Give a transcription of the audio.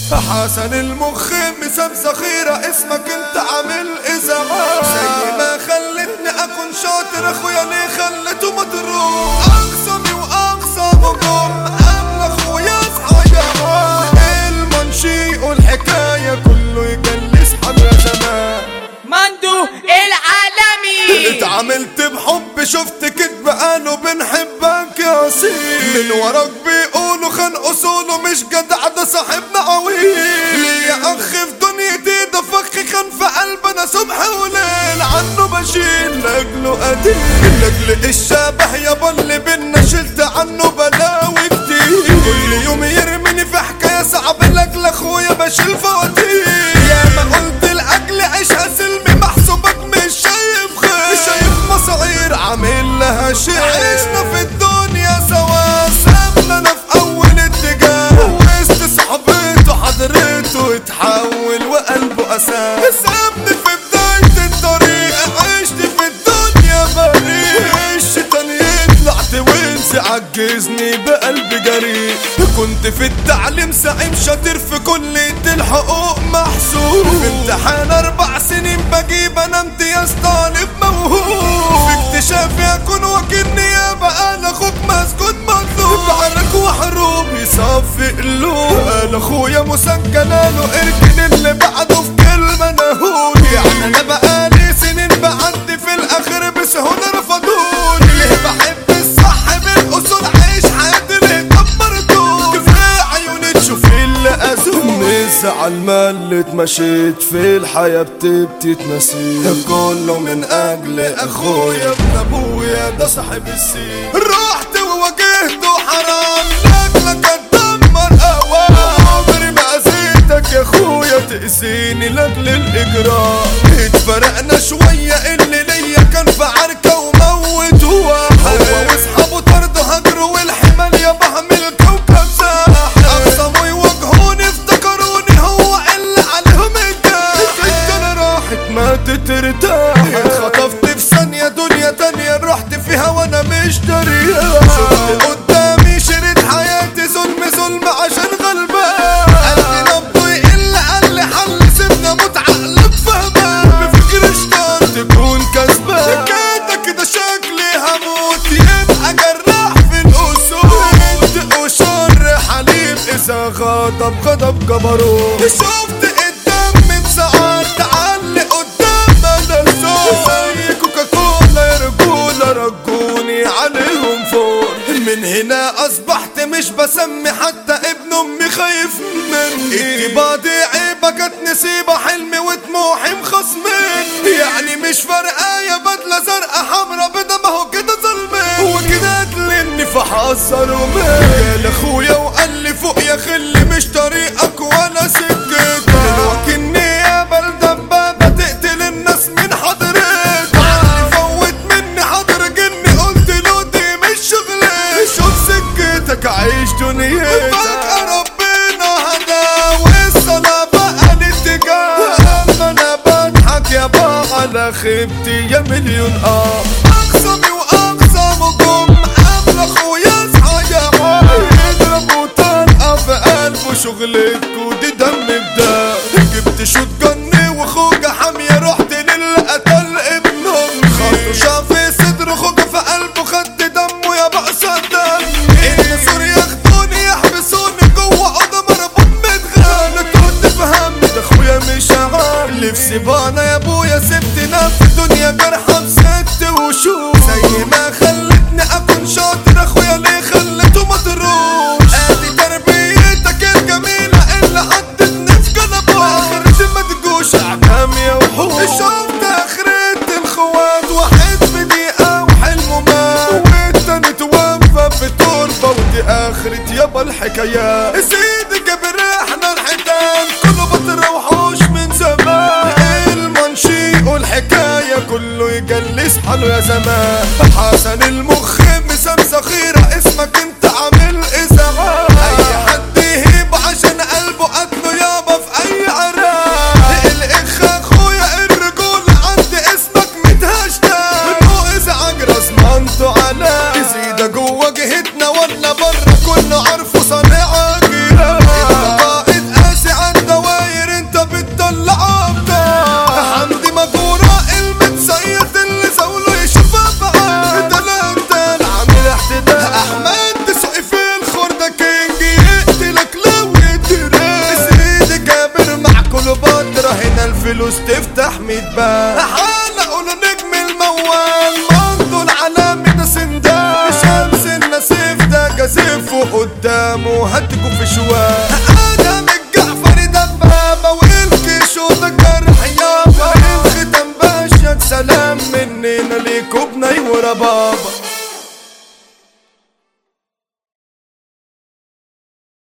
حسن المخ مسام ذخيرة، اسمك انت عامل ازعاج. زي ما خلتني اكون شاطر اخويا ليه خلته مضروب. اقسمي واقسمكم قبل اخويا اصحى يا المنشي والحكاية كله يجلس حمرا زمان. مندو العالمي اتعاملت بحب، شفت كدب قالوا بنحبك يا سيدي. من وراك بيقولوا خان اصوله مش جدع، ده صاحبنا عويل. ليا اخ في دنيتي ده فخ خان في قلبنا صبح وليل، عنه بشيل لاجله قديم. لاجل الشبه يابا اللي بينا شلت عنه بلاوي كتير. كل يوم يرميني في حكايه صعب، لاجل اخويا بشيل فواتير. يا ما قلت لاجل عيشها سلمي محسوبك مش شايف خير، مش شايف مصاعير عامل لها شيء. عشنا في الدنيا سوا، سابنا في اول اتجاه. وسط صحبته حضرته اتحول وقلبه اساس. سابني في بداية الطريق، عشت في الدنيا بريء. الشيطان يطلع توينسي عجزني بقلب جريء. كنت في التعليم زعيم شاطر في كلية الحقوق محسوب. في امتحان 4 سنين بجيب انا امتياز طالب موهوب. في اكتشافي اكون وكيل نيابة، انا اخوك مسجون مطلوب. بعرك وحروب يصفي قلوب. انا اخويا مسجل له اركن اللي بعده في كلمة نهود. يعني انا بقالي سنين بعدي في الاخر بسهولة رفضوني. ليه بحب الصح بالاصول عيش حياتي ليه دمرتوني. كفاية عيوني تشوف اللي اذوني. نزعل ما اللي اتمشيت في الحياة بتبتي تنسيت. كله من اجل اخويا ابن ابويا ده صاحب السين. رحت وواجهته حرام لاجلك اتدمر اوام. عمري ما اذيتك يا اخويا تأذيني لاجل الاجرام. اتفرقنا شوية اللي ليا كان في عركة وموت واحد. هو واصحابه طردوا هجروا والحمال يا بعمل كوكب ساحل. اقسموا يواجهوني افتكروني هو اللي عليهم الجاح. الدنيا راحت ما تترتاح. اتخطفت في ثانية دنيا تانية رحت فيها وانا مش دريان. شفت قدامي شريط حياتي ظلم عشان غلبان. قلبي نبضه يقل قال لي حل سيبنا موت عقلك فهمان. بفكر اشتغل تكون كسبان. كده شكلي هموت يبقى جراح في الأسود. وشر حليم إذا غضب جبروت. شفت الدم اتسعر تعلق قدام انا الصوت. زي كوكاكولا يا رجولة رجوني عليهم فوق. من هنا اصبحت مش بسمي حتى ابن امي خايف مني. اتباضي عيبة جت نسيبة حلمي وطموحي مخصمني. يعني مش فارقة يا بدلة زرقاء حمرا بيضا ما هو كده ظلمني. وكده قتلني فحذروا مني. قال اخويا وقال لي فوق يا خلي مش طريقك ولا سكتك. وكني يا بلدة دبابة تقتل الناس من حضرتك. علي فوت مني حضر جني قلت له دي مش شغلتك. شوف سكتك عيش دنيتك. فجأة ربنا هدى والصلاة بقى الاتجاه. اما انا بضحك يابا على خيبتي يا مليون اقسمي واقسمكم قبل اخويا اصحى يا يضربوا طلقة في قلبه. شغلتكوا دي دم بدم. جبت شوت جني وخوجة حامية رحت للي قتل ابن امي. خدوا شاف صدره خوجة في قلبه خدت دمه يا بقص دمي. النسور ياخدوني يحبسوني جوه اوضة مربوط متغنى. كنت فهمت ده اخويا مش عامل نفسي بانا يا ابويا. سبتنا في دنيا جرحة بست وشوش. زي ما خلتني اكون شاطر اخويا ليه خلته مضروش. ادي تربيتك الجميلة اللي حطتني في جنبه. اخرتي ما تجوش اعدام يا وحوش. شفت اخرة الخوات واحد في دقيقة وحلمه مات. والتاني توفى في تربة ودي اخرة يابا الحكايات. سيدي جابر احنا الحيتان كله بتروحوش من زمان. المنشي والحكاية كله يجلس حاله يا زمان. حسن المخ مسام ذخيرة، اسمك انت عامل ازعاج. اي حد يهيب عشان قلبه قتله يابا في اي عراق. الاخ اخويا الرجولة عندي اسمك متهشتاق. منه ازعاج رسمانته على يزيد جوه جهتنا ولا بره كله عارفه صانع جيران. انت قائد قاسي وهدكوا في شوال. ادم الجعفري دبابة والكيش وده جرح يابا. الختم باشا سلام مننا ليكوا بني وربابا.